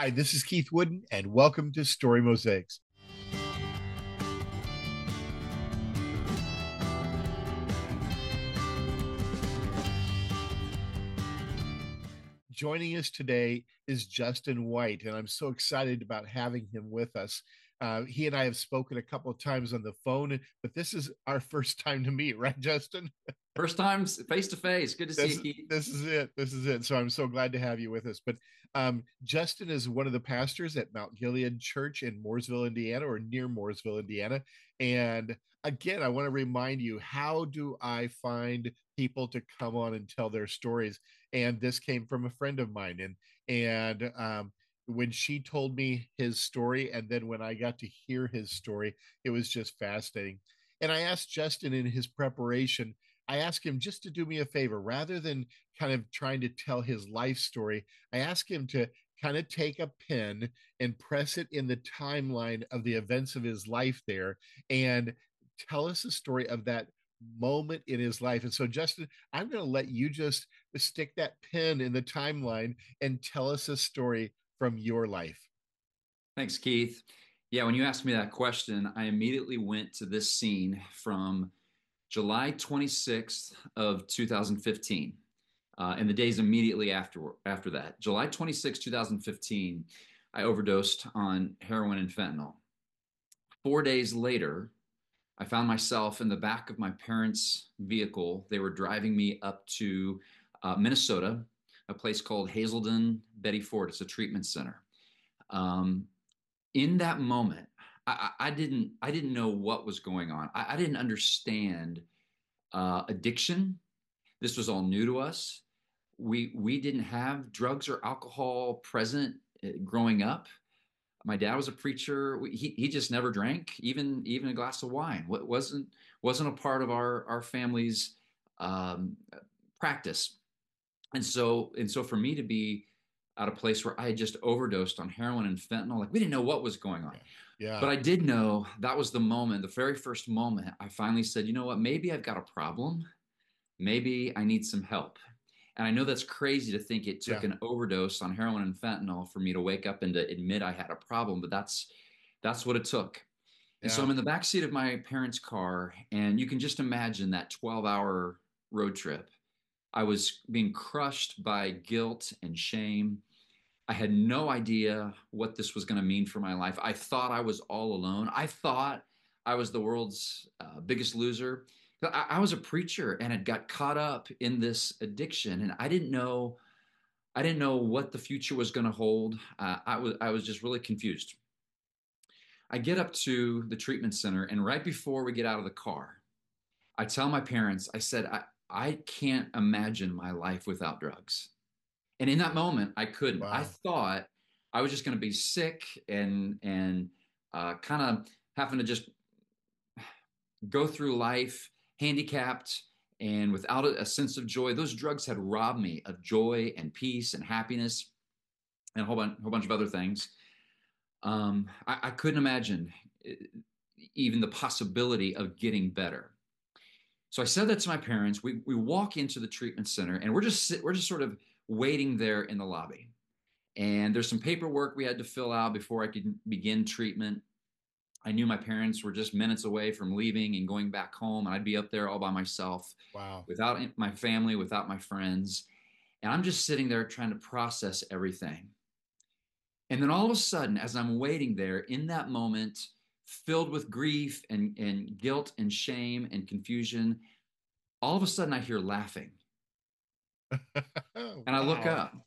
Hi, this is Keith Wooden, and welcome to Story Mosaics. Joining us today is Justin White, and I'm so excited about having him with us. He and I have spoken a couple of times on the phone, but this is our first time to meet, right, Justin? First time face to face. Good to see This you, Keith. this is it. This is it. So I'm so glad to have you with us. But Justin is one of the pastors at Mount Gilead Church in Mooresville, Indiana, or near Mooresville, Indiana. And again, I want to remind you, how do I find people to come on and tell their stories? And this came from a friend of mine, and when she told me his story, and then when I got to hear his story, it was just fascinating. And I asked Justin in his preparation, I asked him just to do me a favor rather than kind of trying to tell his life story. I asked him to kind of take a pen and press it in the timeline of the events of his life there and tell us a story of that moment in his life. And so, Justin, I'm going to let you just stick that pen in the timeline and tell us a story from your life. Thanks, Keith. Yeah, when you asked me that question, I immediately went to this scene from July 26th of 2015, and the days immediately after that. July 26, 2015, I overdosed on heroin and fentanyl. 4 days later, I found myself in the back of my parents' vehicle. They were driving me up to Minnesota, a place called Hazelden Betty Ford. It's a treatment center. Um, in that moment, I didn't know what was going on. I didn't understand addiction. This was all new to us. We didn't have drugs or alcohol present growing up. My dad was a preacher. He just never drank, even a glass of wine. What wasn't a part of our family's um, practice. And so for me to be at a place where I had just overdosed on heroin and fentanyl, like we didn't know what was going on. Yeah. Yeah. But I did know that was the moment, the very first moment I finally said, you know what, maybe I've got a problem. Maybe I need some help. And I know that's crazy to think it took Yeah. an overdose on heroin and fentanyl for me to wake up and to admit I had a problem, but that's what it took. And so Yeah. I'm in the back seat of my parents' car, and you can just imagine that 12-hour road trip. I was being crushed by guilt and shame. I had no idea what this was going to mean for my life. I thought I was all alone. I thought I was the world's biggest loser. I was a preacher and had got caught up in this addiction, and I didn't know what the future was going to hold. I was just really confused. I get up to the treatment center, and right before we get out of the car, I tell my parents, I said, I can't imagine my life without drugs. And in that moment, I couldn't. I Wow. thought I was just going to be sick and kind of having to just go through life handicapped and without a sense of joy. Those drugs had robbed me of joy and peace and happiness and a whole bunch of other things. I couldn't imagine even the possibility of getting better. So I said that to my parents. We walk into the treatment center and we're just sort of waiting there in the lobby. And there's some paperwork we had to fill out before I could begin treatment. I knew my parents were just minutes away from leaving and going back home, and I'd be up there all by myself, Wow. without my family, without my friends. And I'm just sitting there trying to process everything. And then all of a sudden, as I'm waiting there in that moment, filled with grief and guilt and shame and confusion, all of a sudden I hear laughing. And I look Wow. up.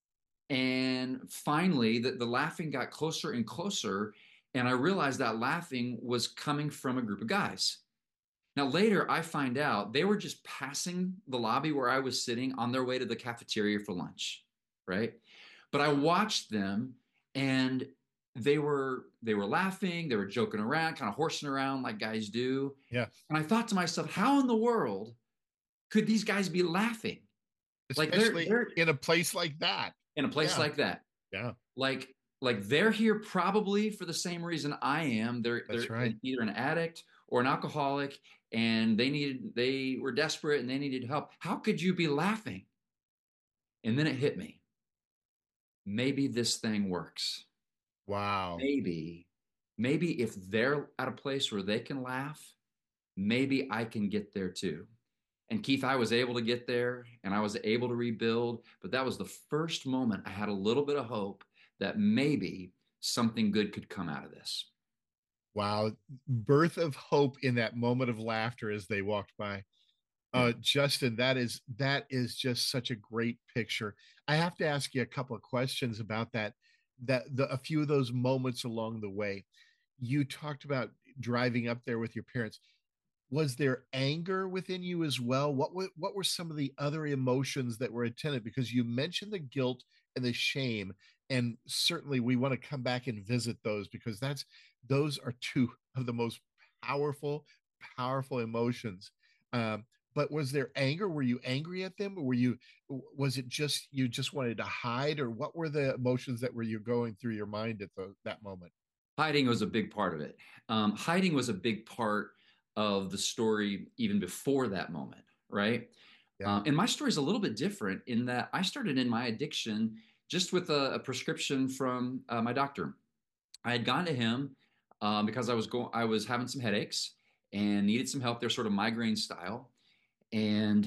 And finally, the laughing got closer and closer. And I realized that laughing was coming from a group of guys. Now, later, I find out they were just passing the lobby where I was sitting on their way to the cafeteria for lunch, right? But I watched them and they were laughing, they were joking around, kind of horsing around like guys do. Yeah. And I thought to myself, how in the world could these guys be laughing? Like they're Especially they're in a place like that. in a place Yeah. like that. Yeah. Like they're here probably for the same reason I am. They're That's right. either an addict or an alcoholic, and they were desperate and they needed help. How could you be laughing? And then it hit me. maybe this thing works. Wow. Maybe, maybe if they're at a place where they can laugh, maybe I can get there too. And Keith, I was able to get there and I was able to rebuild, but that was the first moment I had a little bit of hope that maybe something good could come out of this. Wow. Birth of hope in that moment of laughter as they walked by. Yeah. Justin, that is just such a great picture. I have to ask you a couple of questions about that. A few of those moments along the way. You talked about driving up there with your parents. Was there anger within you as well? What were some of the other emotions that were attendant? Because you mentioned the guilt and the shame, and certainly we want to come back and visit those because those are two of the most powerful, powerful emotions. Um, but was there anger? Were you angry at them, or was it just you just wanted to hide, or what were the emotions that were you going through your mind at that moment? Hiding was a big part of it. Hiding was a big part of the story even before that moment, right? Yeah, And my story is a little bit different in that I started in my addiction just with a prescription from my doctor. I had gone to him because I was having some headaches and needed some help. They're sort of migraine style, and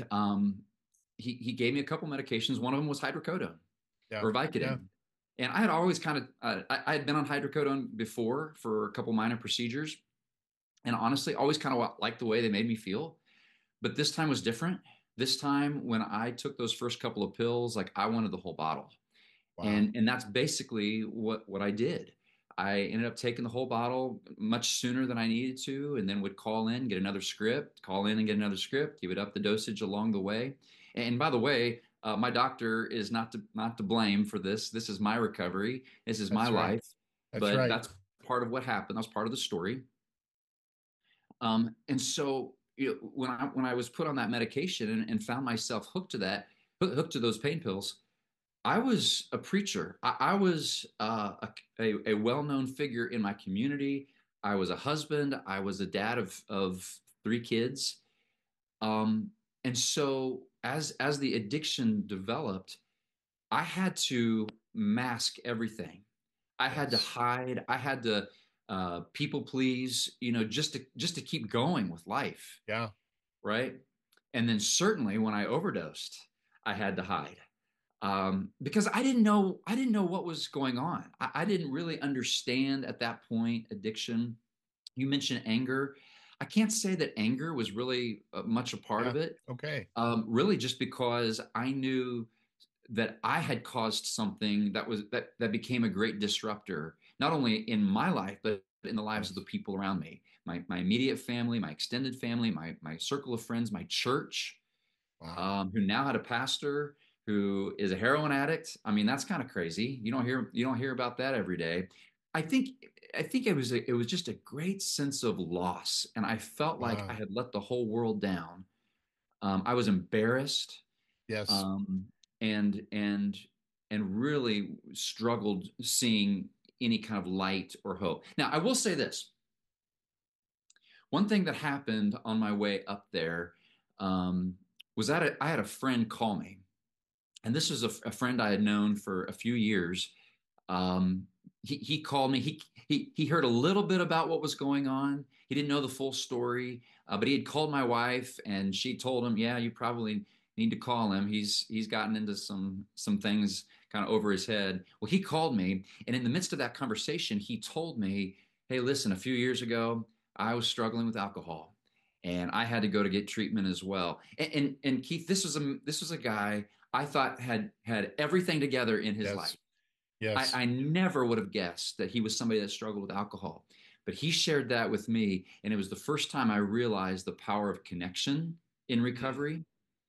he gave me a couple medications. One of them was hydrocodone yeah, or yeah. Vicodin. And I had always kind of, I had been on hydrocodone before for a couple minor procedures. And honestly, always kind of liked the way they made me feel. But this time was different. This time, when I took those first couple of pills, like I wanted the whole bottle. Wow, And that's basically what I did. I ended up taking the whole bottle much sooner than I needed to, and then would call in, get another script, call in and get another script, give it up the dosage along the way. And by the way, my doctor is not to blame for this. This is my recovery. This is my that's right. life. That's But right. that's part of what happened. That's part of the story. And so when I was put on that medication and found myself hooked to those pain pills, I was a preacher. I was a well-known figure in my community. I was a husband. I was a dad of three kids. Um, and so as the addiction developed, I had to mask everything. I had to Yes. hide. I had to people please, just to keep going with life, Yeah. right? And then certainly when I overdosed, I had to hide because I didn't know what was going on. I didn't really understand at that point addiction. You mentioned anger. I can't say that anger was really much a part Yeah. of it. Okay. Really, just because I knew that I had caused something that became a great disruptor, not only in my life but in the lives of the Yes. people around me, my immediate family, my extended family, my circle of friends, my church, Wow. who now had a pastor who is a heroin addict. I mean, that's kind of crazy. You don't hear about that every day. I think I think it was just a great sense of loss, and I felt like I Wow. had let the whole world down. I was embarrassed, Yes. um, and and and really struggled seeing any kind of light or hope. Now, I will say this: one thing that happened on my way up there um, was that I had a friend call me, and this was a friend I had known for a few years. Um, he called me. He heard a little bit about what was going on. He didn't know the full story, but he had called my wife, and she told him, "Yeah, you probably need to call him. He's gotten into some things kind of over his head." Well, he called me, and in the midst of that conversation, he told me, "Hey, listen, a few years ago, I was struggling with alcohol." And I had to go to get treatment as well. And Keith, this was a guy I thought had everything together in his life. Yes. Yes. I never would have guessed that he was somebody that struggled with alcohol. But he shared that with me, and it was the first time I realized the power of connection in Mm. recovery.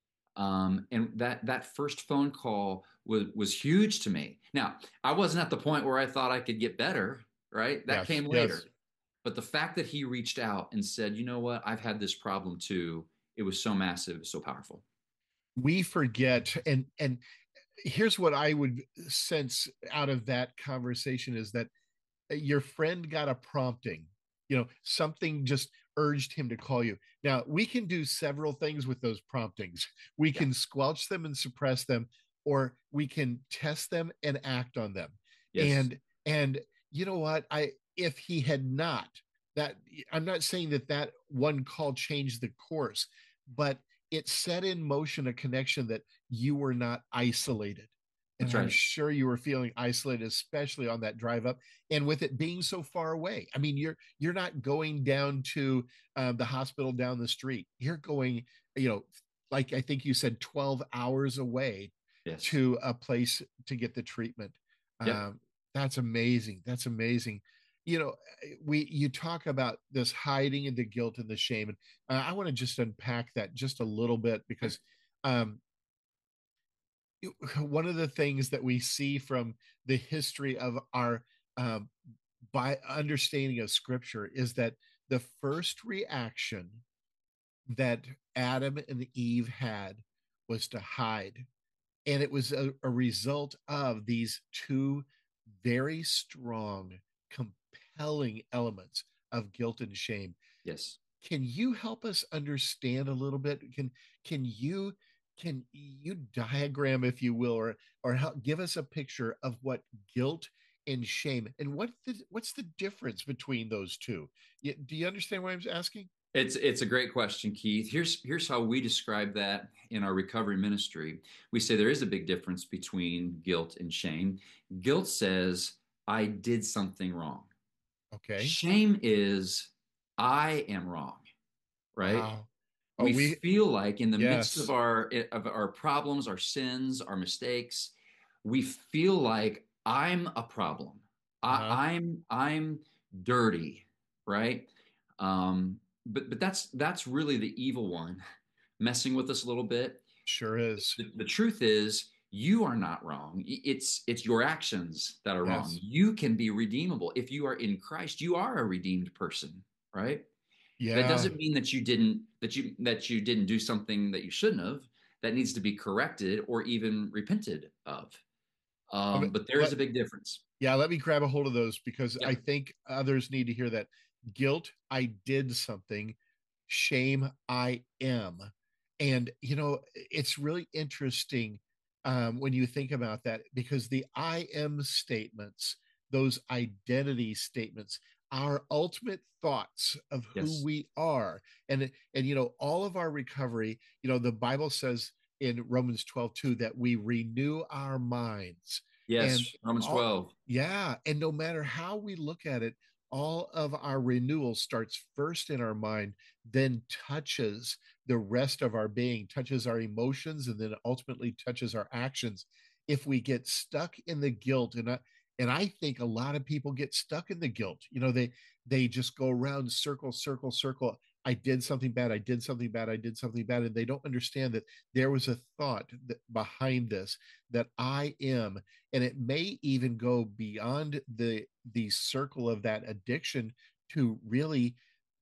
And that first phone call was huge to me. Now, I wasn't at the point where I thought I could get better, right? That Yes. came later. Yes. But the fact that he reached out and said, "You know what? I've had this problem too," it was so massive, so powerful. We forget, and here's what I would sense out of that conversation is that your friend got a prompting. Something just urged him to call you. Now, we can do several things with those promptings. We Yeah. can squelch them and suppress them, or we can test them and act on them. Yes. And you know what? I if he had not that I'm not saying that that one call changed the course, but it set in motion a connection that you were not isolated. And That's I'm right. sure you were feeling isolated, especially on that drive up. And with it being so far away, I mean, you're not going down to the hospital down the street. You're going, you know, like I think you said, 12 hours away Yes. to a place to get the treatment. Yep. That's amazing. That's amazing. You know, we you talk about this hiding and the guilt and the shame, and I want to just unpack that just a little bit Okay. because um, one of the things that we see from the history of our um, by understanding of Scripture is that the first reaction that Adam and Eve had was to hide, and it was a result of these two very strong, compelling elements of guilt and shame. Yes. Can you help us understand a little bit? Can you diagram, if you will, or help give us a picture of what guilt and shame and what's the difference between those two? Do you understand what I'm asking? It's a great question, Keith. Here's how we describe that in our recovery ministry. We say there is a big difference between guilt and shame. Guilt says I did something wrong. Okay. Shame is I am wrong, right? Wow. Oh, We feel like in the midst yes. of our problems, our sins, our mistakes, we feel like I'm a problem. Uh-huh. I'm dirty, right? But that's really the evil one messing with us a little bit. Sure is. The truth is you are not wrong. It's your actions that are wrong. Yes. You can be redeemable. If you are in Christ, you are a redeemed person, right? That Yeah. doesn't mean that you didn't do something that you shouldn't have. That needs to be corrected or even repented of. Um, But there is let a big difference. Yeah, let me grab a hold of those because I Yep. think others need to hear that. Guilt, I did something. Shame, I am. And, you know, it's really interesting when you think about that because the I am statements, those identity statements, our ultimate thoughts of who Yes. we are. And you know, all of our recovery, you know, the Bible says in Romans 12:2 that we renew our minds. And Yes. Romans all 12. yeah, and no matter how we look at it, all of our renewal starts first in our mind, then touches the rest of our being, touches our emotions, and then ultimately touches our actions. If we get stuck in the guilt, and I think a lot of people get stuck in the guilt. You know, they just go around circle, circle, circle. I did something bad. I did something bad. I did something bad, and they don't understand that there was a thought behind this that I am, and it may even go beyond the circle of that addiction to really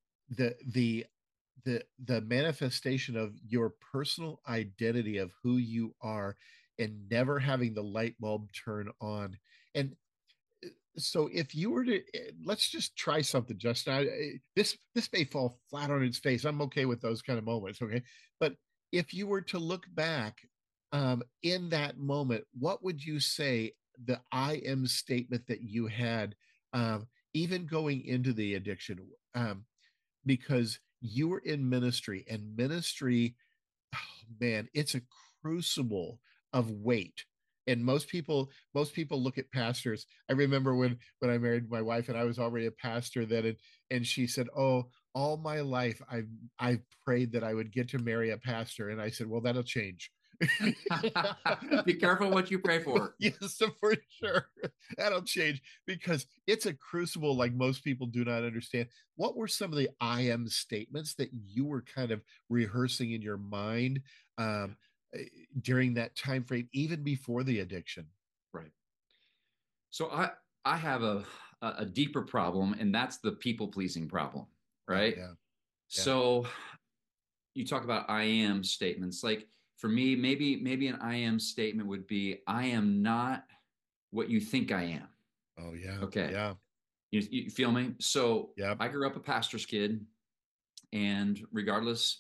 the the manifestation of your personal identity of who you are and never having the light bulb turn on. And so if you were to let's just try something, Justin. This may fall flat on its face. I'm okay with those kind of moments, okay? But if you were to look back in that moment, what would you say the I am statement that you had, even going into the addiction? Because you were in ministry, and ministry, oh man, it's a crucible of weight. And most people look at pastors. I remember when I married my wife and I was already a pastor then, and she said, oh, all my life I've prayed that I would get to marry a pastor. And I said, well, that'll change. Be careful what you pray for. Yes, for sure. That'll change because it's a crucible like most people do not understand. What were some of the I am statements that you were kind of rehearsing in your mind Yeah. um, during that time frame, even before the addiction? Right. So I have a deeper problem, and that's the people pleasing problem, Oh right? yeah, yeah. So you talk about I am statements. Like for me, maybe an I am statement would be I am not what you think I am. Oh yeah, Okay. yeah, You feel me? So yep. I grew up a pastor's kid, and regardless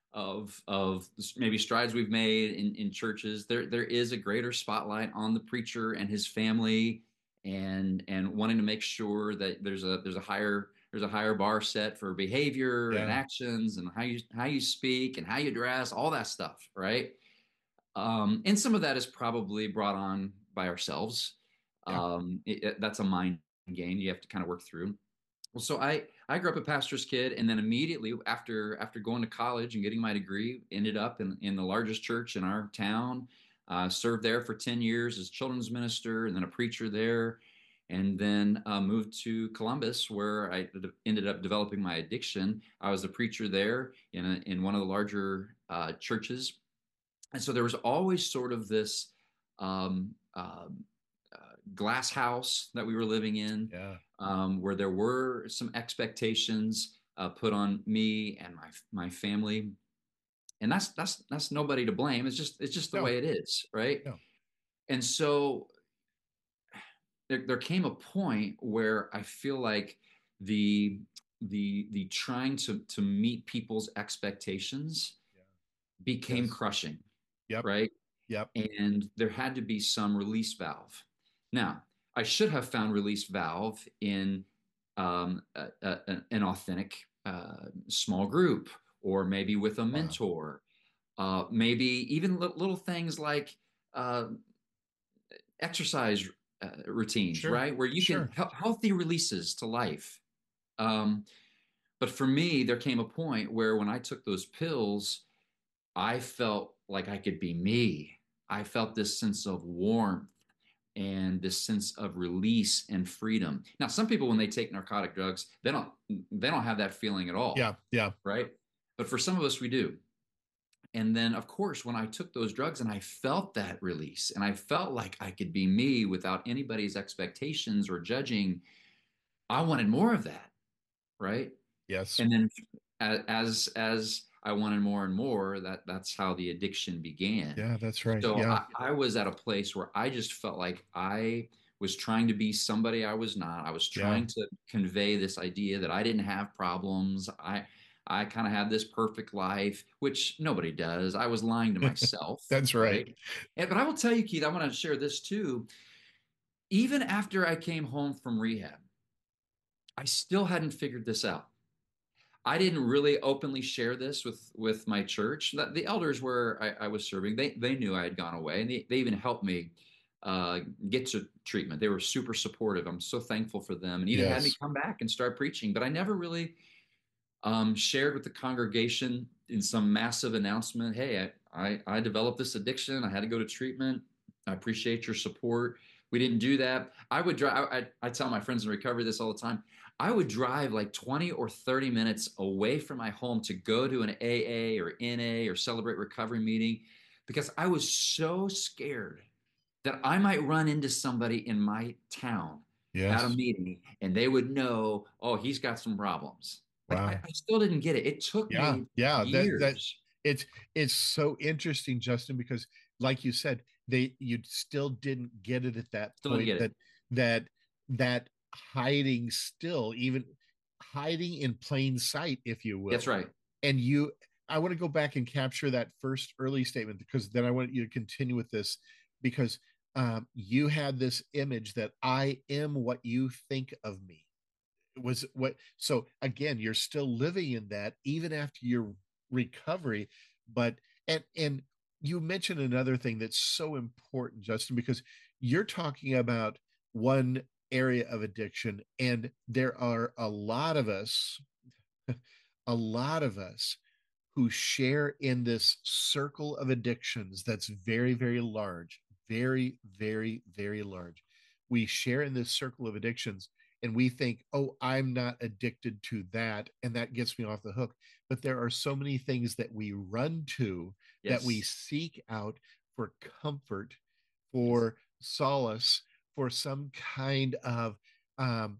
of maybe strides we've made in churches. There is a greater spotlight on the preacher and his family, and wanting to make sure that there's a higher bar set for behavior and Yeah. actions and how you speak and how you dress, all that stuff, right? And some of that is probably brought on by ourselves. Yeah. That's a mind game you have to kind of work through. Well, so I grew up a pastor's kid, and then immediately after going to college and getting my degree, ended up in the largest church in our town. Served there for 10 years as children's minister, and then a preacher there, and then moved to Columbus, where I ended up developing my addiction. I was a preacher there in one of the larger churches, and so there was always sort of this um, glass house that we were living in, Yeah. where there were some expectations put on me and my family, and that's nobody to blame. It's just the No. way it is, right? No. And so there came a point where I feel like the the trying to meet people's expectations Yeah. became Yes. crushing, Yep. right? Yep. And there had to be some release valve. Now, I should have found release valve in an authentic small group, or maybe with a Wow. mentor, maybe even little things like uh, exercise routines, Sure. right? Where you can Sure. healthy releases to life. Um, but for me, there came a point where when I took those pills, I felt like I could be me. I felt this sense of warmth and this sense of release and freedom. Now, some people, when they take narcotic drugs, they don't have that feeling at all, Yeah. Yeah. right? But for some of us, we do. And then, of course, when I took those drugs and I felt that release and I felt like I could be me without anybody's expectations or judging, I wanted more of that, right? Yes. And then as I wanted more and more, that's how the addiction began. Yeah, that's right. So Yeah. I was at a place where I just felt like I was trying to be somebody I was not. I was Yeah. trying to convey this idea that I didn't have problems. I kind of had this perfect life, which nobody does. I was lying to myself, That's right. right? But I will tell you, Keith, I want to share this too. Even after I came home from rehab, I still hadn't figured this out. I didn't really openly share this with my church. The elders where I was serving, they knew I had gone away, and they even helped me get to treatment. They were super supportive. I'm so thankful for them, and even had me Yes. come back and start preaching. But I never really shared with the congregation in some massive announcement, "Hey, I developed this addiction. I had to go to treatment. I appreciate your support." We didn't do that. I would drive. I tell my friends in recovery this all the time. I would drive like 20 or 30 minutes away from my home to go to an AA or NA or Celebrate Recovery meeting, because I was so scared that I might run into somebody in my town at a Yes. meeting and they would know, oh, he's got some problems. Like I, Wow. I still didn't get it. It took Yeah. me Yeah. That years. it's it's so interesting, Justin, because like you said, you still didn't get it at that Still didn't point, get it. that that hiding still, even hiding in plain sight, if you That's will. right. And I want to go back and capture that first early statement, because then I want you to continue with this, because you had this image that I am what you think of me. Was what, so again, you're still living in that even after your recovery. But and you mentioned another thing that's so important, Justin, because you're talking about one area of addiction, and there are a lot of us, a lot of us who share in this circle of addictions that's very, very large, very, very, very large. We share in this circle of addictions, and we think, oh, I'm not addicted to that, and that gets me off the hook. But there are so many things that we run to, that we Yes. seek out for comfort, Yes. for solace, for some kind of um,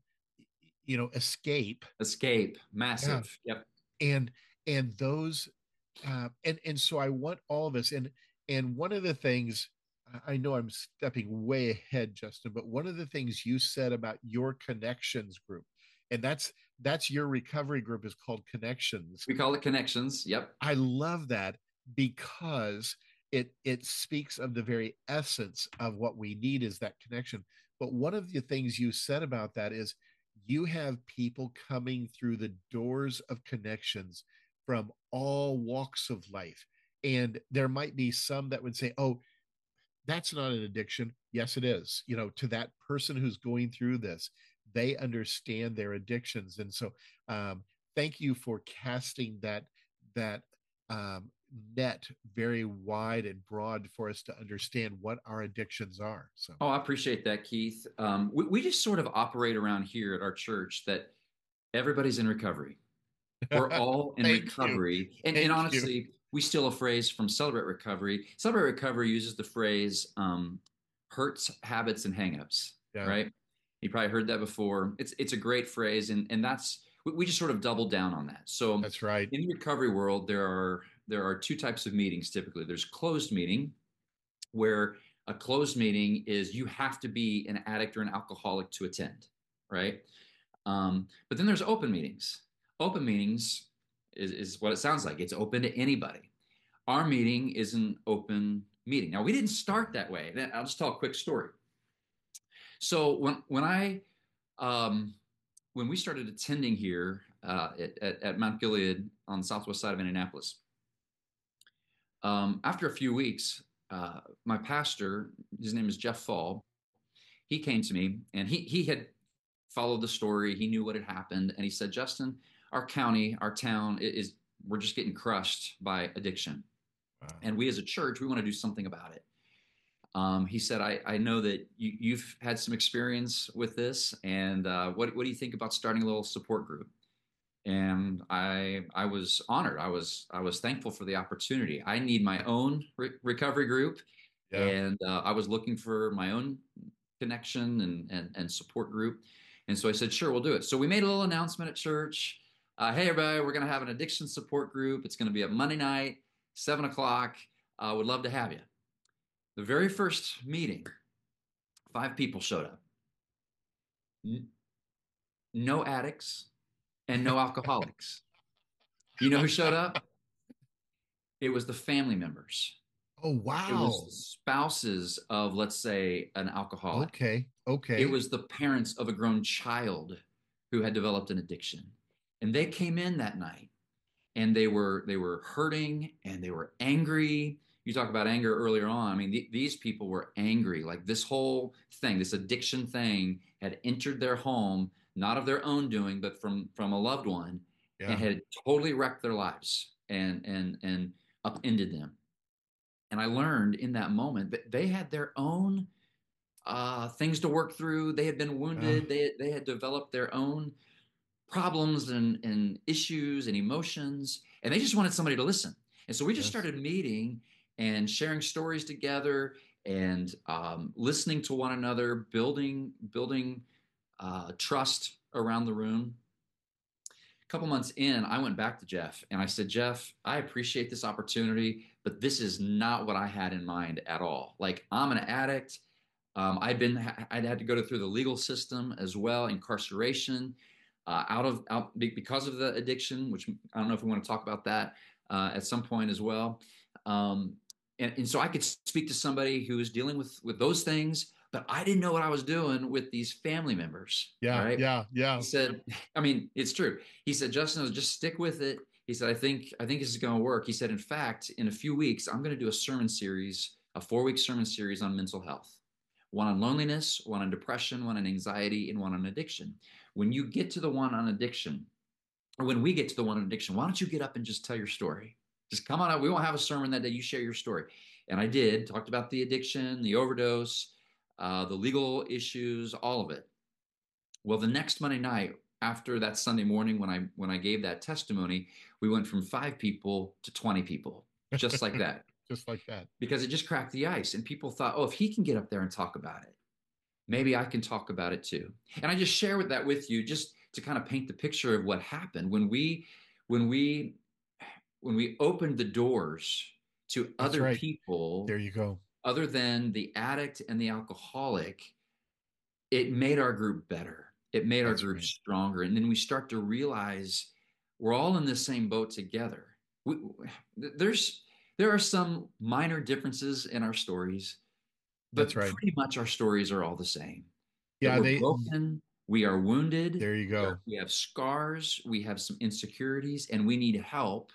escape. Escape. Yeah. Massive. Yep. and and those and so I want all of us, and one of the things, I know I'm stepping way ahead, Justin, but one of the things you said about your connections group, and that's your recovery group is called Connections. We call it Connections. Yep. I love that because it speaks of the very essence of what we need is that connection. But one of the things you said about that is you have people coming through the doors of Connections from all walks of life. And there might be some that would say, "Oh, that's not an addiction." Yes, it is. To that person who's going through this, they understand their addictions. And so, thank you for casting that net very wide and broad for us to understand what our addictions are. So, Oh, I appreciate that, Keith. We just sort of operate around here at our church that everybody's in recovery. We're all in thank you, recovery. And thank you. honestly, we steal a phrase from Celebrate Recovery. Celebrate Recovery uses the phrase hurts, habits, and hangups, Yeah, right? You probably heard that before. It's a great phrase, and that's we just sort of double down on that. So that's right. in the recovery world, there are two types of meetings typically. There's closed meeting, where a closed meeting is you have to be an addict or an alcoholic to attend, right? But then there's open meetings. Open meetings is what it sounds like. It's open to anybody. Our meeting is an open meeting. Now, we didn't start that way. I'll just tell a quick story. So when we started attending here at Mount Gilead on the southwest side of Indianapolis, after a few weeks, my pastor, his name is Jeff Fall, he came to me and he had followed the story. He knew what had happened. And he said, Justin, our county, our town we're just getting crushed by addiction. Wow. And we as a church, we want to do something about it. He said, I know that you've had some experience with this. And what do you think about starting a little support group? And I was honored. I was thankful for the opportunity. I need my own recovery group, Yeah. and I was looking for my own connection and support group. And so I said, sure, we'll do it. So we made a little announcement at church. Hey, everybody, we're going to have an addiction support group. It's going to be a Monday night, 7 o'clock. Would love to have you. The very first meeting, 5 people showed up. No addicts and no alcoholics. You know who showed up? It was the family members. Oh, It was wow. the spouses of, let's say, an alcoholic. Okay, It okay. was the parents of a grown child who had developed an addiction. And they came in that night and they were hurting and they were angry. You talk about anger earlier on. I mean, these people were angry. Like this whole thing, this addiction thing had entered their home, not of their own doing, but from a loved one, and Yeah. had totally wrecked their lives and upended them. And I learned in that moment that they had their own things to work through. They had been Uh, wounded. They had developed their own problems and issues and emotions, and they just wanted somebody to listen. And so we just yes. started meeting and sharing stories together and listening to one another, building trust around the room. A couple months in, I went back to Jeff and I said, Jeff, I appreciate this opportunity, but this is not what I had in mind at all. Like, I'm an addict. I'd had to go through the legal system as well, incarceration, because of the addiction, which I don't know if we want to talk about that at some point as well. And so I could speak to somebody who was dealing with those things, but I didn't know what I was doing with these family members. All Yeah, right. yeah, He yeah. said, I mean, it's true. He said, Justin, just stick with it. He said, I think this is going to work. He said, in fact, in a few weeks, I'm going to do a sermon series, a 4-week sermon series on mental health, one on loneliness, one on depression, one on anxiety, and one on addiction. When you get to the one on addiction, or when we get to the one on addiction, why don't you get up and just tell your story? Just come on out. We won't have a sermon that day. You share your story. And I did, talked about the addiction, the overdose, the legal issues, all of it. Well, the next Monday night, after that Sunday morning when I gave that testimony, we went from 5 people to 20 people, just like that, Just like that. because it just cracked the ice. And people thought, oh, if he can get up there and talk about it, maybe I can talk about it too. And I just share that with you just to kind of paint the picture of what happened when we opened the doors to That's other right. people There you go. other than the addict and the alcoholic. It made our group better. It made our That's group right. stronger. And then we start to realize we're all in the same boat together. We, there's there are some minor differences in our stories, That's but right. pretty much our stories are all the same. That Yeah, we're they broken, we are wounded, there you go. we have scars, we have some insecurities, and we need help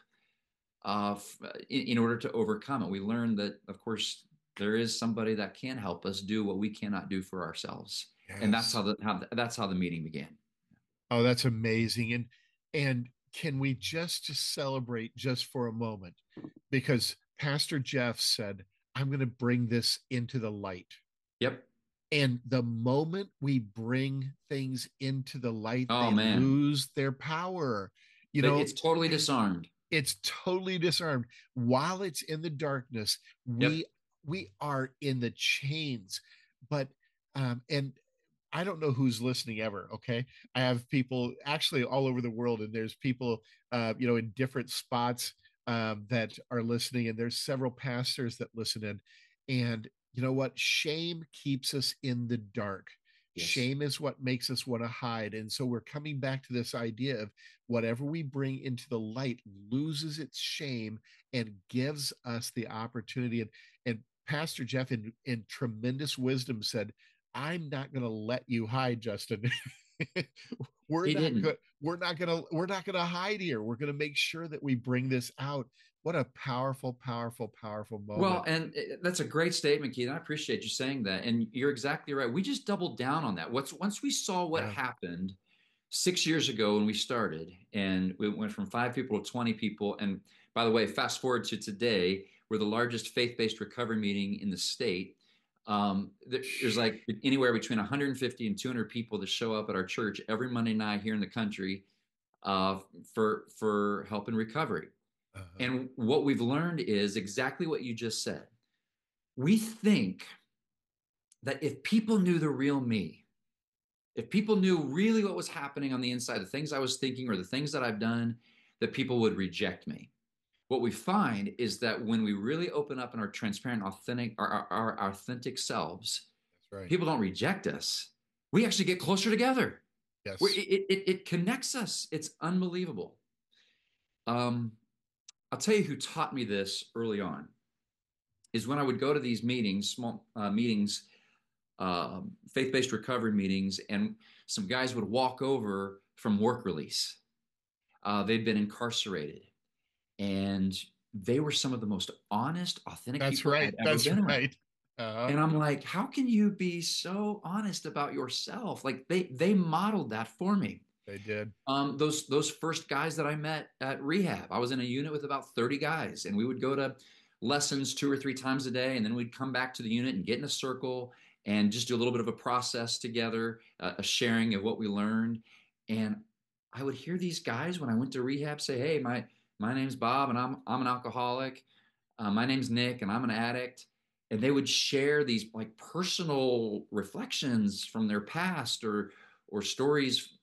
in order to overcome it. We learn that, of course, there is somebody that can help us do what we cannot do for ourselves, and Yes. that's how the meeting began. Oh, that's amazing. And can we just celebrate just for a moment? Because Pastor Jeff said, I'm going to bring this into the light. Yep. And the moment we bring things into the light, Oh they man, lose their power. You know, it's totally disarmed. it's totally disarmed. While it's in the darkness, Yep. we are in the chains. But and I don't know who's listening ever. Okay, I have people actually all over the world, and there's people, in different spots that are listening, and there's several pastors that listen in, and you know what? Shame keeps us in the dark. Yes. Shame is what makes us want to hide, and so we're coming back to this idea of whatever we bring into the light loses its shame and gives us the opportunity. And Pastor Jeff, in tremendous wisdom, said, I'm not going to let you hide, Justin. we're He not didn't. good. We're not gonna hide here. We're gonna make sure that we bring this out. What a powerful, powerful, powerful Well, moment. and that's a great statement, Keith. I appreciate you saying that. And you're exactly right. We just doubled down on that. Once we saw what Yeah, happened 6 years ago when we started, and we went from 5 people to 20 people. And by the way, fast forward to today, we're the largest faith-based recovery meeting in the state. There's like anywhere between 150 and 200 people that show up at our church every Monday night here in the country uh, for help and recovery. uh-huh. And what we've learned is exactly what you just said. We think that if people knew the real me, if people knew really what was happening on the inside, the things I was thinking or the things that I've done, that people would reject me. What we find is that when we really open up and are transparent, authentic, our authentic selves, That's right. people don't reject us. We actually get closer together. Yes. It connects us. It's unbelievable. Um, I'll tell you who taught me this early on is when I would go to these meetings, small meetings, faith-based recovery meetings, and some guys would walk over from work release. They'd been incarcerated, and they were some of the most honest, authentic That's people right. I'd ever That's been around. right. Uh, And I'm like, how can you be so honest about yourself? Like they modeled that for me. they did. Those first guys that I met at rehab, I was in a unit with about 30 guys, and we would go to lessons 2 or 3 times a day, and then we'd come back to the unit and get in a circle and just do a little bit of a process together, a sharing of what we learned. And I would hear these guys when I went to rehab say, "Hey, my name's Bob, and I'm an alcoholic. My name's Nick, and I'm an addict." And they would share these like personal reflections from their past or stories,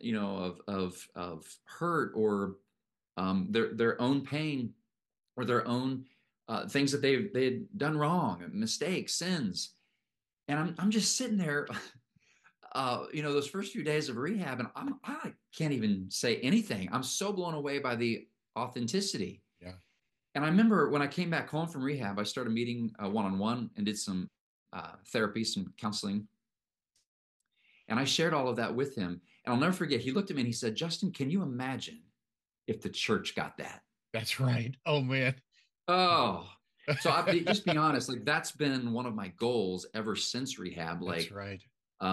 of hurt or their own pain or their own things that they had done wrong, mistakes, sins. And I'm just sitting there, those first few days of rehab, and I can't even say anything. I'm so blown away by the authenticity. Yeah. And I remember when I came back home from rehab, I started meeting one on one and did some therapy, some counseling. And I shared all of that with him. And I'll never forget, he looked at me and he said, Justin, can you imagine if the church got that? That's right. Oh man. Oh, so just be honest, like that's been one of my goals ever since rehab. That's Like, right.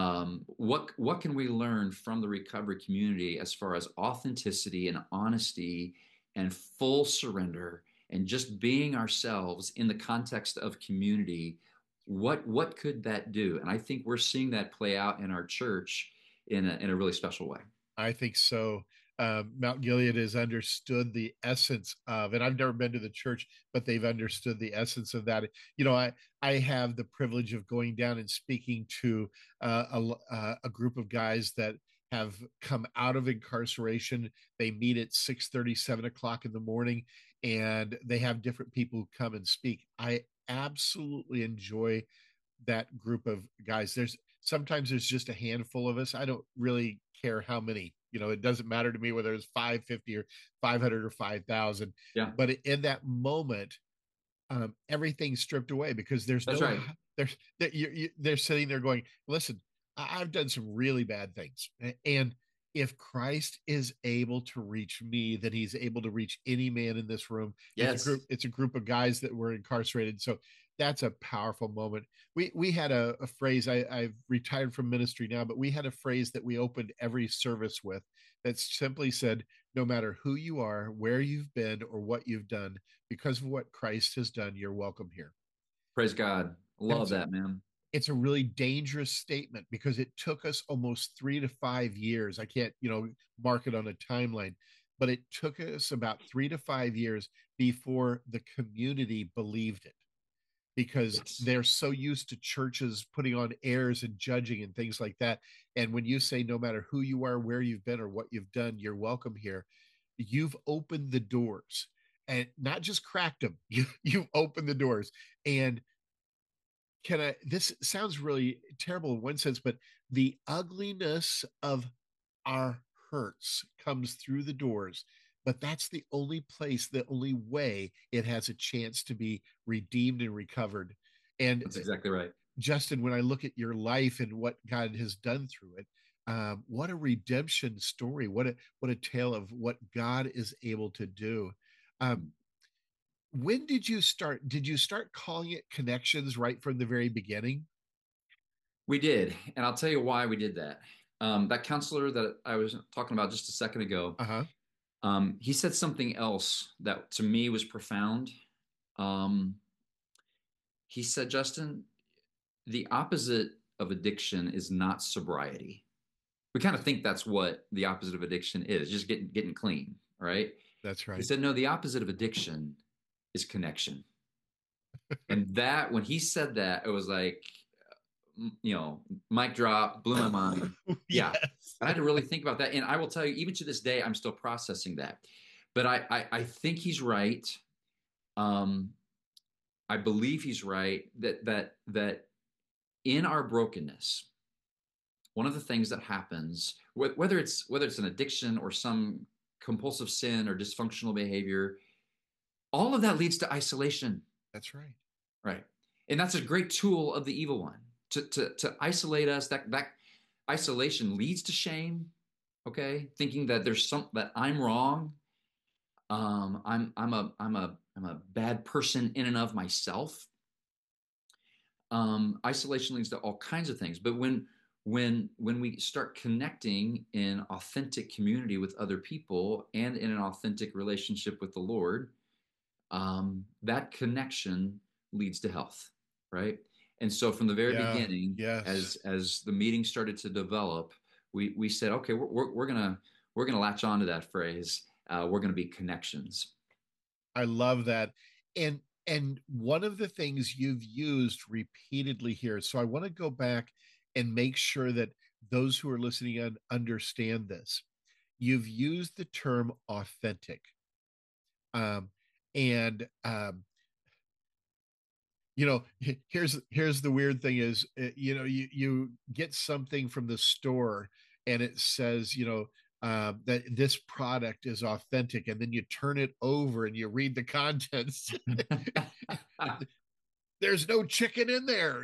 what can we learn from the recovery community as far as authenticity and honesty and full surrender and just being ourselves in the context of community? What could that do? And I think we're seeing that play out in our church in a really special way. I think so. Mount Gilead has understood the essence of, and I've never been to the church, but they've understood the essence of that. I have the privilege of going down and speaking to a group of guys that have come out of incarceration. They meet at 6:30, 7 o'clock in the morning, and they have different people who come and speak. I absolutely enjoy that group of guys. There's sometimes there's just a handful of us. I don't really care how many, it doesn't matter to me whether it's 550 or 500 or 5,000. Yeah, But in that moment, everything's stripped away because that's right. there's they're sitting there going, listen, I've done some really bad things, and if Christ is able to reach me, then he's able to reach any man in this room. Yes. It's a group of guys that were incarcerated. So that's a powerful moment. We had a phrase. I've retired from ministry now, but we had a phrase that we opened every service with that simply said, no matter who you are, where you've been, or what you've done, because of what Christ has done, you're welcome here. Praise God. Love That's that, man. it's a really dangerous statement because it took us almost 3 to 5 years. I can't, mark it on a timeline, but it took us about 3 to 5 years before the community believed it because Yes. they're so used to churches putting on airs and judging and things like that. And when you say, no matter who you are, where you've been, or what you've done, you're welcome here, you've opened the doors and not just cracked them. You've opened the doors. And this sounds really terrible in one sense, but the ugliness of our hurts comes through the doors. But that's the only place, the only way it has a chance to be redeemed and recovered. And That's exactly right. Justin, when I look at your life and what God has done through it, what a redemption story! What a tale of what God is able to do. Um, when did you start? Did you start calling it Connections right from the very beginning? We did. And I'll tell you why we did that. That counselor that I was talking about just a second ago, Uh huh. he said something else that to me was profound. Um, he said, Justin, the opposite of addiction is not sobriety. We kind of think that's what the opposite of addiction is, just getting clean, right? That's He right. said, no, the opposite of addiction is connection. And that when he said that, it was like, mic drop, blew my mind. Yeah. Yes. And I had to really think about that. And I will tell you, even to this day, I'm still processing that. But I think he's right. Um, I believe he's right that in our brokenness, one of the things that happens, whether it's an addiction or some compulsive sin or dysfunctional behavior, all of that leads to isolation, That's right. right? And that's a great tool of the evil one to isolate us. That isolation leads to shame. Okay, thinking that there's some that I'm wrong. I'm a bad person in and of myself. Isolation leads to all kinds of things. But when we start connecting in authentic community with other people and in an authentic relationship with the Lord, that connection leads to health, right? And so from the very Yeah. beginning, Yes. as the meeting started to develop, we said, okay, we're gonna latch on to that phrase. We're gonna be connections. I love that. And one of the things you've used repeatedly here, so I want to go back and make sure that those who are listening in understand this. You've used the term authentic. Um, and here's the weird thing is, you get something from the store and it says, that this product is authentic, and then you turn it over and you read the contents. There's no chicken in there,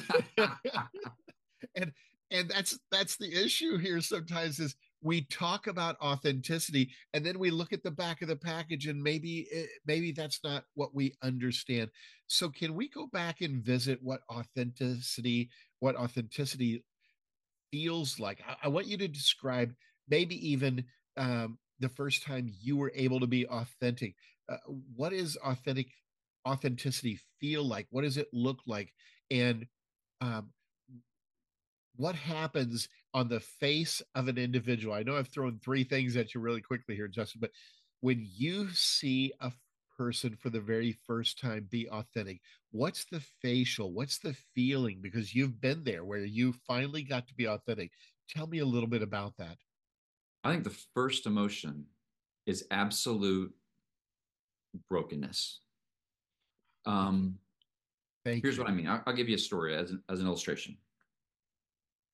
and that's the issue here sometimes is we talk about authenticity and then we look at the back of the package and maybe that's not what we understand. So can we go back and visit what authenticity feels like? I want you to describe maybe even the first time you were able to be authentic. What is authenticity feel like? What does it look like? And um, what happens on the face of an individual? I know I've thrown three things at you really quickly here, Justin, but when you see a person for the very first time be authentic, what's the feeling? Because you've been there where you finally got to be authentic. Tell me a little bit about that. I think the first emotion is absolute brokenness. Thank you. Um, Thank Here's you. what I mean. I'll give you a story as an illustration.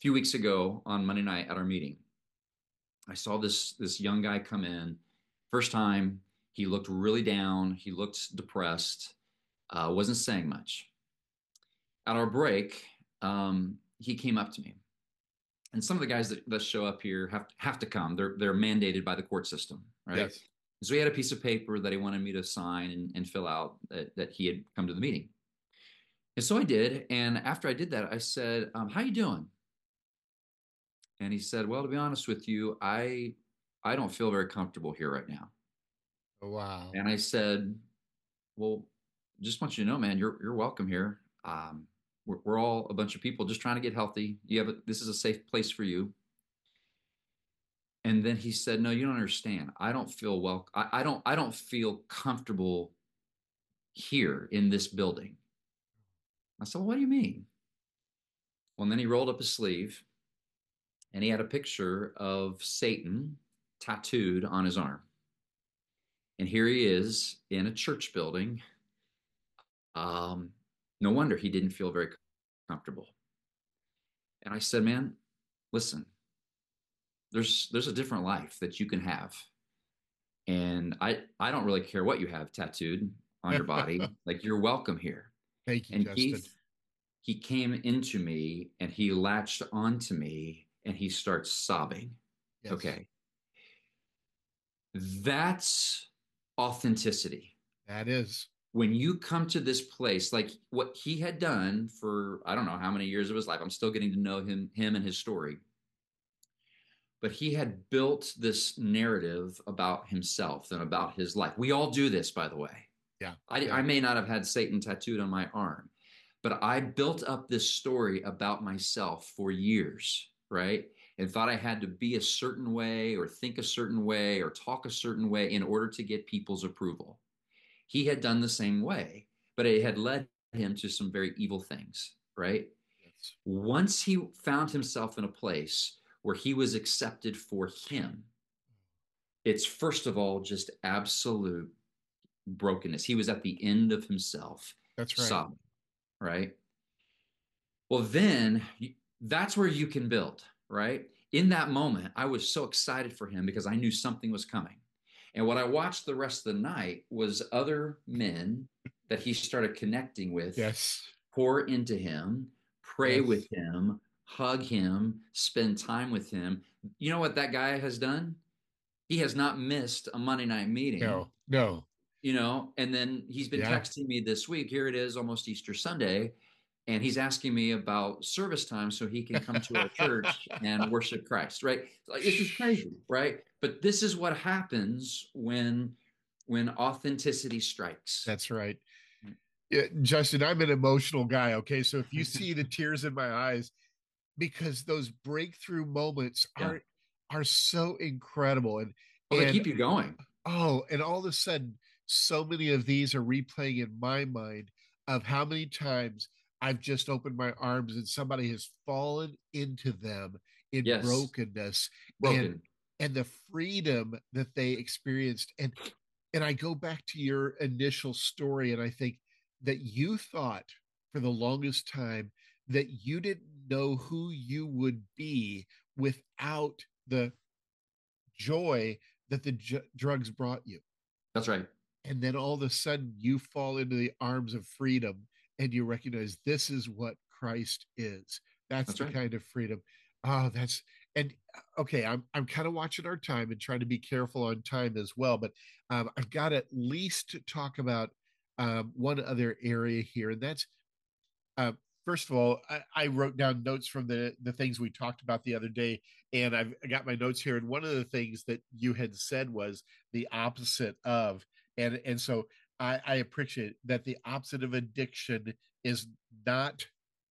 few weeks ago on Monday night at our meeting, I saw this young guy come in. First time, he looked really down. He looked depressed. Wasn't saying much. At our break, he came up to me, and some of the guys that show up here have to come. They're mandated by the court system, right? Yes. So he had a piece of paper that he wanted me to sign and fill out that he had come to the meeting. And so I did. And after I did that, I said, "How you doing?" And he said, "Well, to be honest with you, I don't feel very comfortable here right now." Wow. And I said, "Well, just want you to know, man, you're welcome here. We're all a bunch of people just trying to get healthy. This is a safe place for you." And then he said, "No, you don't understand. I don't feel well. I don't feel comfortable here in this building." I said, "Well, what do you mean?" Well, and then he rolled up his sleeve and he had a picture of Satan tattooed on his arm. And here he is in a church building. No wonder he didn't feel very comfortable. And I said, "Man, listen, there's a different life that you can have. And I don't really care what you have tattooed on your body. Like, you're welcome here." Thank you, And Justin. Keith, he came into me and he latched onto me and he starts sobbing. Yes, Okay. That's authenticity. that is. When you come to this place, like what he had done for I don't know how many years of his life, I'm still getting to know him and his story. But he had built this narrative about himself and about his life. We all do this, by the way. Yeah. I Yeah. may not have had Satan tattooed on my arm, but I built up this story about myself for years, right? And thought I had to be a certain way or think a certain way or talk a certain way in order to get people's approval. He had done the same way, but it had led him to some very evil things, right? Yes. Once he found himself in a place where he was accepted for him, it's first of all just absolute brokenness. He was at the end of himself, That's right. sobbing, right? Well, then that's where you can build, right? In that moment, I was so excited for him because I knew something was coming. And what I watched the rest of the night was other men that he started connecting with Yes. pour into him, pray Yes. with him, hug him, spend time with him. You know what that guy has done? He has not missed a Monday night meeting, No. No. and then he's been Yeah. texting me this week. Here it is, almost Easter Sunday. And he's asking me about service time so he can come to our church and worship Christ, right? Like, this is crazy, right? But this is what happens when authenticity strikes. That's right. Yeah, Justin, I'm an emotional guy. Okay. So if you see the tears in my eyes, because those breakthrough moments Yeah. are so incredible. Well, they And keep you going. oh, and all of a sudden, so many of these are replaying in my mind of how many times I've just opened my arms and somebody has fallen into them in Yes. brokenness and Broken. the freedom that they experienced. And I go back to your initial story and I think that you thought for the longest time that you didn't know who you would be without the joy that the drugs brought you. That's right. And then all of a sudden you fall into the arms of freedom and you recognize this is what Christ is. That's That's the right. kind of freedom. Oh, that's and okay. I'm kind of watching our time and trying to be careful on time as well. But I've got to at least talk about one other area here, and that's uh, first of all, I wrote down notes from the things we talked about the other day, and I got my notes here. And one of the things that you had said was the opposite of, and so I appreciate that the opposite of addiction is not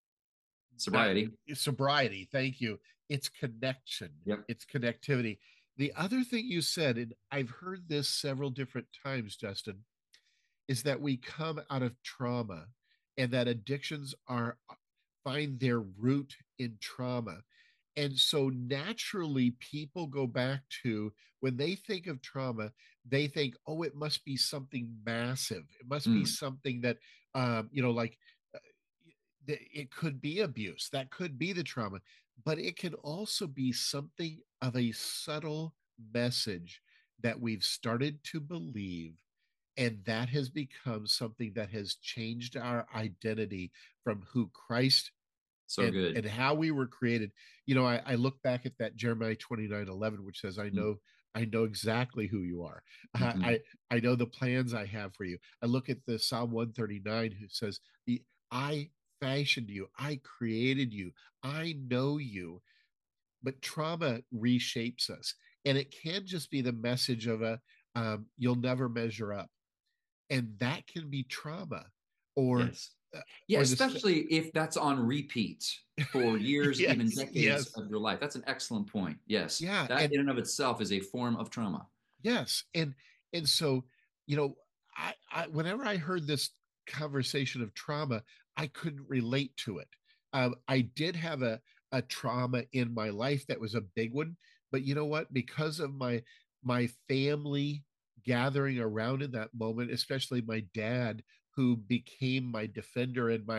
not Sobriety. sobriety. Thank you. It's connection. Yep. It's connectivity. The other thing you said, and I've heard this several different times, Justin, is that we come out of trauma and that addictions are find their root in trauma. And so naturally, people go back to when they think of trauma, they think, oh, it must be something massive. It must be Mm. something that, like uh, it could be abuse. That could be the trauma. but it can also be something of a subtle message that we've started to believe, and that has become something that has changed our identity from who Christ So good. and how we were created. I look back at that Jeremiah 29:11, which says, I know exactly who you are. Mm-hmm. I know the plans I have for you. I look at the Psalm 139, who says, I fashioned you, I created you, I know you. But trauma reshapes us, and it can just be the message of you'll never measure up, and that can be trauma, or Yes. uh, Yeah, or this. especially if that's on repeat for years, even Yes, decades yes, of your life. That's an excellent point. Yes. yeah, That and in and of itself is a form of trauma. yes, and so, you know, I whenever I heard this conversation of trauma, I couldn't relate to it. I did have a trauma in my life that was a big one, but you know what? Because of my family gathering around in that moment, especially my dad, who became my defender and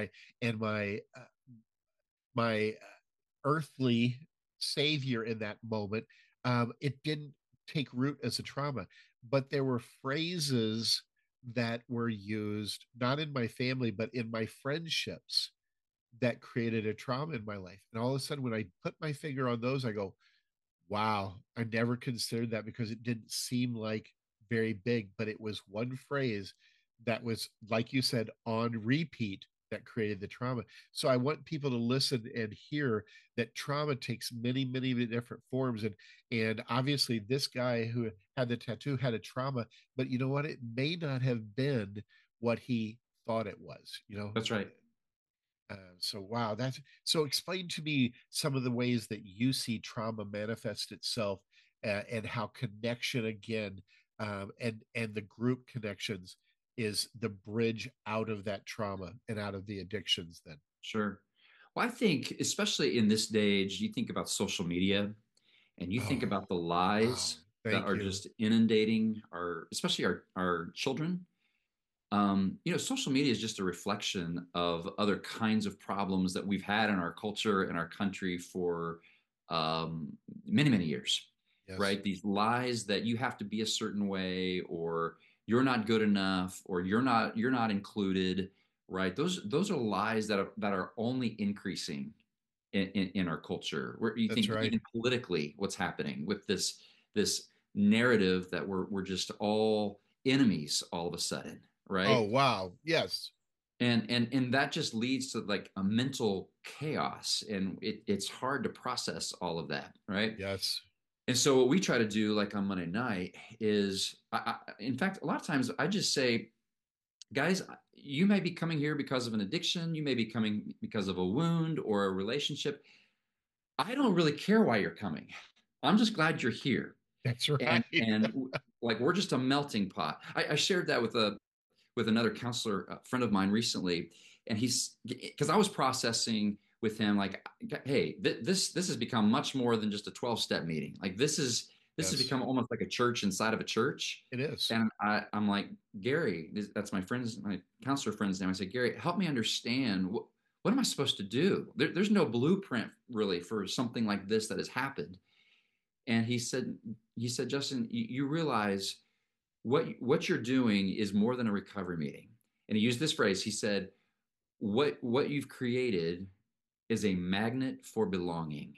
my earthly savior in that moment, it didn't take root as a trauma. But there were phrases that were used, not in my family, but in my friendships, that created a trauma in my life. And all of a sudden, when I put my finger on those, I go, wow, I never considered that, because it didn't seem like very big, but it was one phrase that was, like you said, on repeat, that created the trauma. So I want people to listen and hear that trauma takes many, many different forms. And obviously this guy who had the tattoo had a trauma, but you know what? It may not have been what he thought it was. That's right. So wow, that's so. Explain to me some of the ways that you see trauma manifest itself, and how connection again, and the group connections is the bridge out of that trauma and out of the addictions. Then, Sure. Well, I think, especially in this day age, you think about social media and you think oh about the wow, lies that thank are you. just inundating especially our children. Social media is just a reflection of other kinds of problems that we've had in our culture and our country for many, many years, Yes, right? These lies that you have to be a certain way, or you're not good enough, or you're not included, right? Those are lies that are only increasing in our culture. Where you that's think right. even politically, what's happening with this narrative that we're just all enemies all of a sudden, Oh right? wow, yes, And that just leads to like a mental chaos, and it's hard to process all of that, right? yes, And so what we try to do, like on Monday night, is in fact, a lot of times I just say, guys, you may be coming here because of an addiction, you may be coming because of a wound or a relationship. I don't really care why you're coming. I'm just glad you're here. that's And right. and like we're just a melting pot. I shared that with another counselor, a friend of mine recently, and he's because I was processing with him like, hey, this has become much more than just a 12-step meeting. Like this has Yes, become almost like a church inside of a church. it is. And I'm like, Gary, that's my counselor friend's name. I said, Gary, help me understand what am I supposed to do? There's no blueprint really for something like this that has happened. And he said, Justin, you realize what you're doing is more than a recovery meeting. And he used this phrase. He said, what you've created is a magnet for belonging.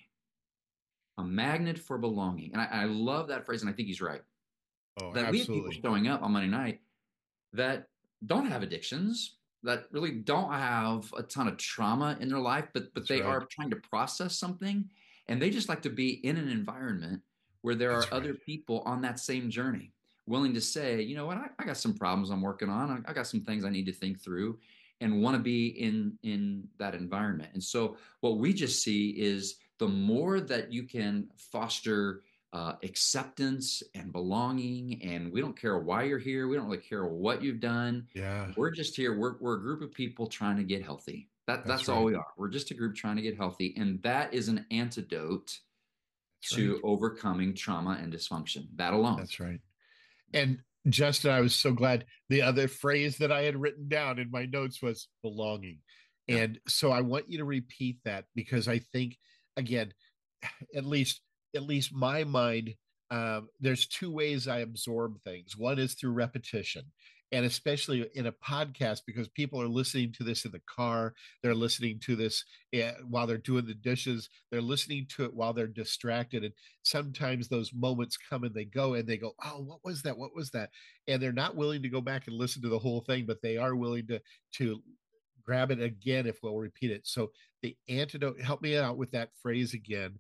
A magnet for belonging. And I love that phrase, and I think he's right. Oh, That we have people absolutely. showing up on Monday night that don't have addictions, that really don't have a ton of trauma in their life, but That's they right. are trying to process something, and they just like to be in an environment where there are That's other right. people on that same journey, willing to say, you know what, I got some problems I'm working on, I got some things I need to think through, and want to be in that environment. And so what we just see is the more that you can foster acceptance and belonging. And we don't care why you're here. We don't really care what you've done. Yeah, We're just here. We're a group of people trying to get healthy. that's That's all right. we are. We're just a group trying to get healthy. And that is an antidote That's right. to overcoming trauma and dysfunction. That alone. That's right. And Justin, I was so glad. The other phrase that I had written down in my notes was belonging. Yeah. And so I want you to repeat that, because I think again, at least at least my mind, there's two ways I absorb things. One is through repetition, and especially in a podcast, because people are listening to this in the car, they're listening to this while they're doing the dishes, they're listening to it while they're distracted, and sometimes those moments come and they go, and they go, oh, what was that, what was that, and they're not willing to go back and listen to the whole thing, but they are willing to grab it again if we'll repeat it. So the antidote, help me out with that phrase again,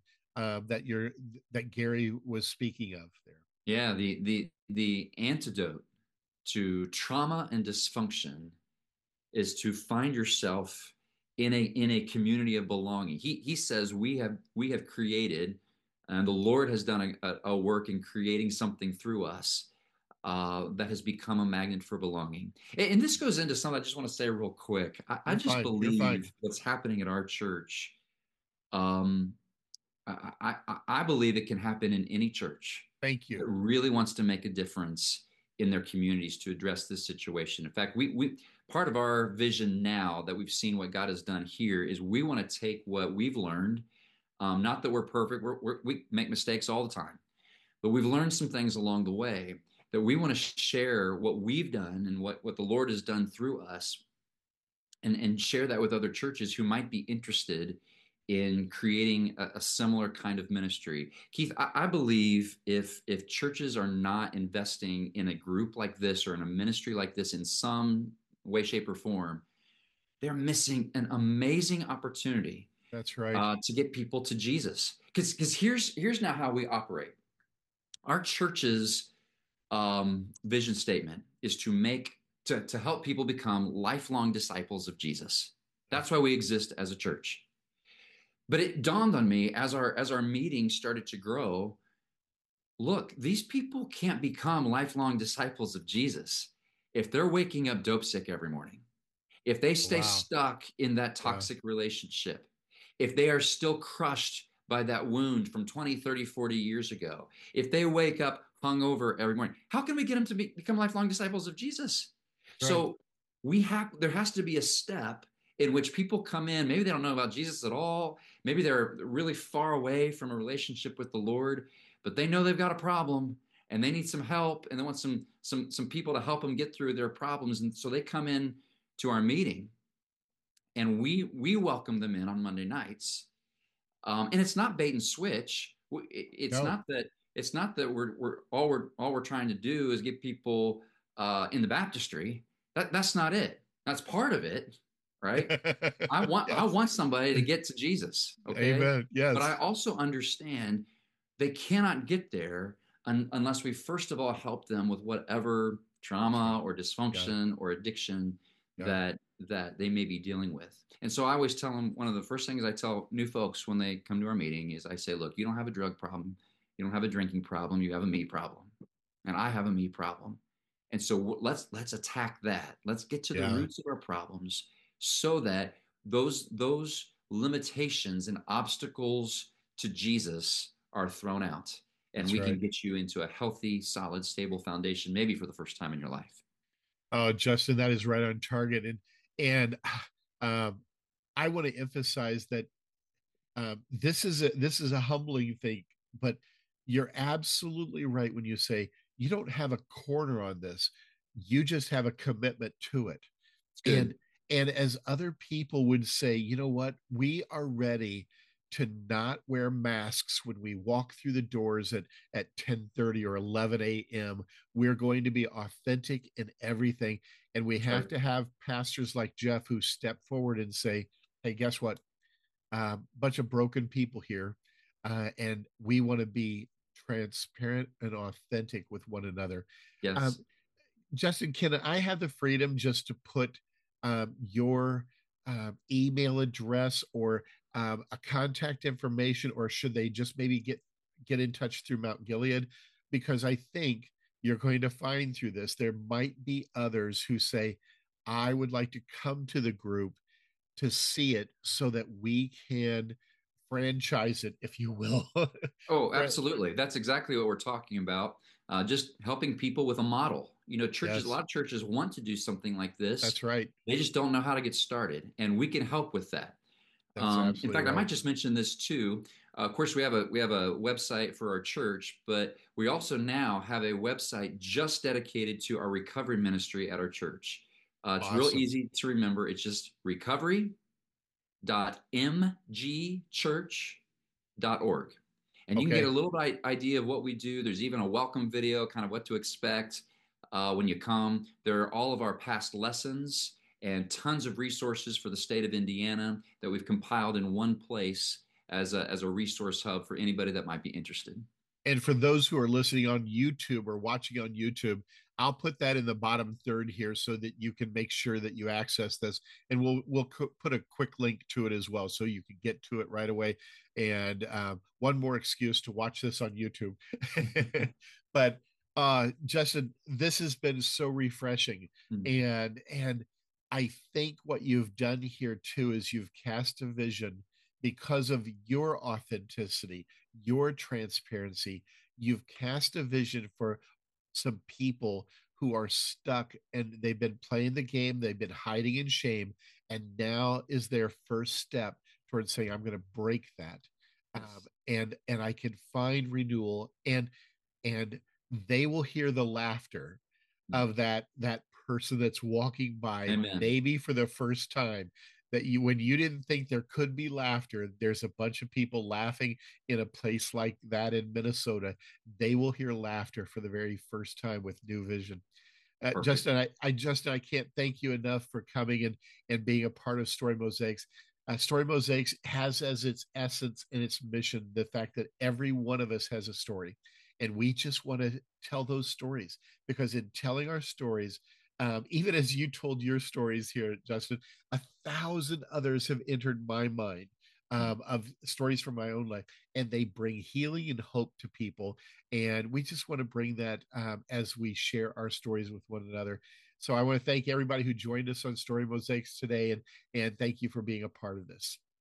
that Gary was speaking of there. Yeah, the antidote to trauma and dysfunction is to find yourself in a community of belonging. He says we have created, and the Lord has done a work in creating something through us that has become a magnet for belonging. And this goes into something I just want to say real quick. I You're just fine. You're fine. believe what's happening at our church. Um, I believe it can happen in any church Thank that you. really wants to make a difference in their communities to address this situation. In fact, we part of our vision now that we've seen what God has done here is we want to take what we've learned. Not that we're perfect, we make mistakes all the time, but we've learned some things along the way that we want to share what we've done and what the Lord has done through us, and share that with other churches who might be interested in creating a similar kind of ministry. Keith, I believe if churches are not investing in a group like this or in a ministry like this in some way, shape, or form, they're missing an amazing opportunity That's right. to get people to Jesus. Because here's now how we operate. Our church's vision statement is to help people become lifelong disciples of Jesus. That's why we exist as a church. But it dawned on me as our meetings started to grow, look, these people can't become lifelong disciples of Jesus if they're waking up dope sick every morning, if they stay Wow. stuck in that Yeah. toxic relationship, if they are still crushed by that wound from 20, 30, 40 years ago, if they wake up hungover every morning, how can we get them to become lifelong disciples of Jesus? That's right. So there has to be a step in which people come in. Maybe they don't know about Jesus at all. Maybe they're really far away from a relationship with the Lord, but they know they've got a problem and they need some help, and they want some people to help them get through their problems. And so they come in to our meeting, and we welcome them in on Monday nights. And it's not bait and switch. It's No. not that we're trying to do is get people in the baptistry. That's not it. That's part of it, right? I Yes. want somebody to get to Jesus, okay? Amen. But I Yes. also understand they cannot get there unless we first of all help them with whatever That's trauma right. or Got it. dysfunction or addiction Yeah. that they may be dealing with. And so I always tell them, one of the first things I tell new folks when they come to our meeting is I say, look, you don't have a drug problem, you don't have a drinking problem, you have a me problem, and I have a me problem. And so let's attack that. Let's get to the Yeah. roots of our problems so that those limitations and obstacles to Jesus are thrown out, and That's we can right. get you into a healthy, solid, stable foundation, maybe for the first time in your life. Oh, Justin, that is right on target. And um, I want to emphasize that this is a humbling thing, but you're absolutely right when you say you don't have a corner on this. You just have a commitment to it. It's And good. as other people would say, you know what? We are ready to not wear masks when we walk through the doors at 10:30 or 11 a.m. We're going to be authentic in everything. And we That's right. have to have pastors like Jeff who step forward and say, hey, guess what? Bunch of broken people here, and we want to be transparent and authentic with one another. Um, Yes. Justin, can I have the freedom just to put your email address or a contact information, or should they just maybe get in touch through Mount Gilead? Because I think you're going to find through this there might be others who say, "I would like to come to the group to see it so that we can franchise it, if you will." Oh, absolutely. That's exactly what we're talking about. Just helping people with a model. A Yes, lot of churches want to do something like this. that's right. They just don't know how to get started, and we can help with that. That's In absolutely fact, I might right. just mention this too. Of course, we have a website for our church, but we also now have a website just dedicated to our recovery ministry at our church. It's real Awesome. easy to remember. It's just recovery.mgchurch.org. And you can get a Okay. little idea of what we do. There's even a welcome video, kind of what to expect when you come. There are all of our past lessons and tons of resources for the state of Indiana that we've compiled in one place as a resource hub for anybody that might be interested. And for those who are listening on YouTube or watching on YouTube, I'll put that in the bottom third here so that you can make sure that you access this, and we'll put a quick link to it as well, so you can get to it right away. And one more excuse to watch this on YouTube. But Justin, this has been so refreshing, Mm. and I think what you've done here too is you've cast a vision because of your authenticity, your transparency. You've cast a vision for some people who are stuck and they've been playing the game, they've been hiding in shame, and now is their first step towards saying, I'm going to break that. Yes. And I can find renewal, and they will hear the laughter Mm. of that person that's walking by, Amen. maybe for the first time, that you, when you didn't think there could be laughter, there's a bunch of people laughing in a place like that in Minnesota. They will hear laughter for the very first time with New Vision. Perfect. Justin, I can't thank you enough for coming and being a part of Story Mosaics. Story Mosaics has as its essence and its mission the fact that every one of us has a story, and we just want to tell those stories, because in telling our stories, even as you told your stories here, Justin, 1,000 others have entered my mind, Mm. of stories from my own life, and they bring healing and hope to people. And we just want to bring that, as we share our stories with one another. So I want to thank everybody who joined us on Story Mosaics today, and thank you for being a part of this.